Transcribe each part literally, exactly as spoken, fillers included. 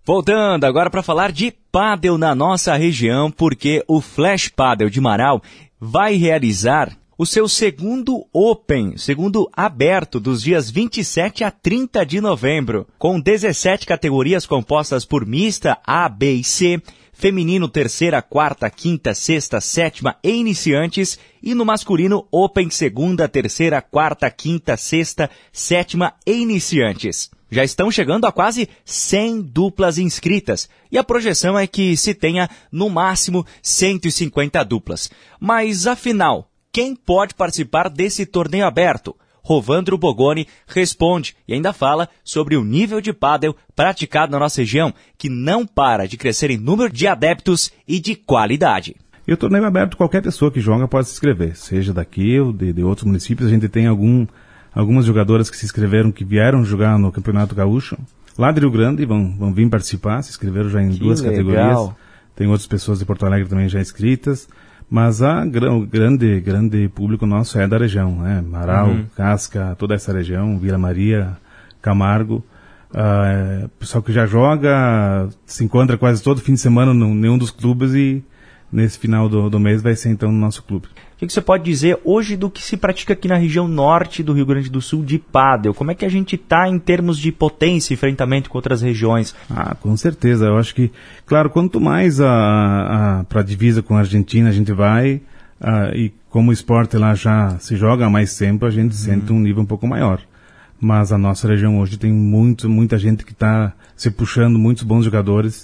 Voltando agora para falar de pádel na nossa região, porque o Flash Pádel de Marau vai realizar o seu segundo Open, segundo aberto, dos dias vinte e sete a trinta de novembro, com dezessete categorias compostas por mista A, B e C, feminino terceira, quarta, quinta, sexta, sétima e iniciantes, e no masculino Open segunda, terceira, quarta, quinta, sexta, sétima e iniciantes. Já estão chegando a quase cem duplas inscritas, e a projeção é que se tenha no máximo cento e cinquenta duplas. Mas afinal, quem pode participar desse torneio aberto? Rovandro Bogoni responde e ainda fala sobre o nível de pádel praticado na nossa região, que não para de crescer em número de adeptos e de qualidade. E o torneio aberto, qualquer pessoa que joga pode se inscrever, seja daqui ou de, de outros municípios. A gente tem algum, algumas jogadoras que se inscreveram, que vieram jogar no Campeonato Gaúcho, lá de Rio Grande, vão, vão vir participar, se inscreveram já em que duas legal. categorias. Tem outras pessoas de Porto Alegre também já inscritas. Mas a, o grande, grande público nosso é da região, né? Marau, uhum. Casca, toda essa região, Vila Maria, Camargo. Uh, pessoal que já joga, se encontra quase todo fim de semana em nenhum dos clubes e nesse final do, do mês vai ser então no nosso clube. O que, que você pode dizer hoje do que se pratica aqui na região norte do Rio Grande do Sul de pádel? Como é que a gente está em termos de potência e enfrentamento com outras regiões? Ah, com certeza. Eu acho que, claro, quanto mais a, a, para a divisa com a Argentina a gente vai, a, e como o esporte lá já se joga há mais tempo, a gente hum. sente um nível um pouco maior. Mas a nossa região hoje tem muito, muita gente que está se puxando, muitos bons jogadores.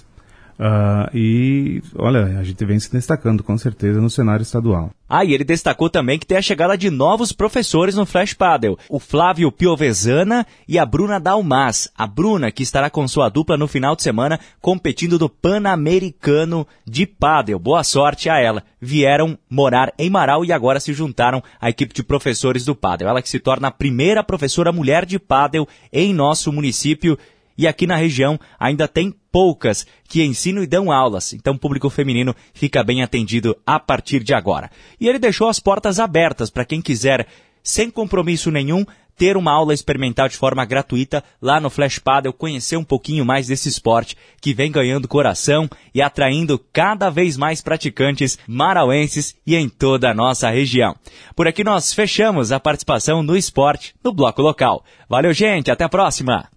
Uh, e, olha, a gente vem se destacando, com certeza, no cenário estadual. Ah, e ele destacou também que tem a chegada de novos professores no Flash Pádel, o Flávio Piovesana e a Bruna Dalmas. A Bruna, que estará com sua dupla no final de semana, competindo do Pan-Americano de Pádel. Boa sorte a ela. Vieram morar em Marau e agora se juntaram à equipe de professores do Pádel. Ela que se torna a primeira professora mulher de Pádel em nosso município. E aqui na região ainda tem poucas que ensinam e dão aulas, então o público feminino fica bem atendido a partir de agora. E ele deixou as portas abertas para quem quiser, sem compromisso nenhum, ter uma aula experimental de forma gratuita lá no Flash Pádel, conhecer um pouquinho mais desse esporte que vem ganhando coração e atraindo cada vez mais praticantes marauenses e em toda a nossa região. Por aqui nós fechamos a participação no esporte no Bloco Local. Valeu, gente, até a próxima!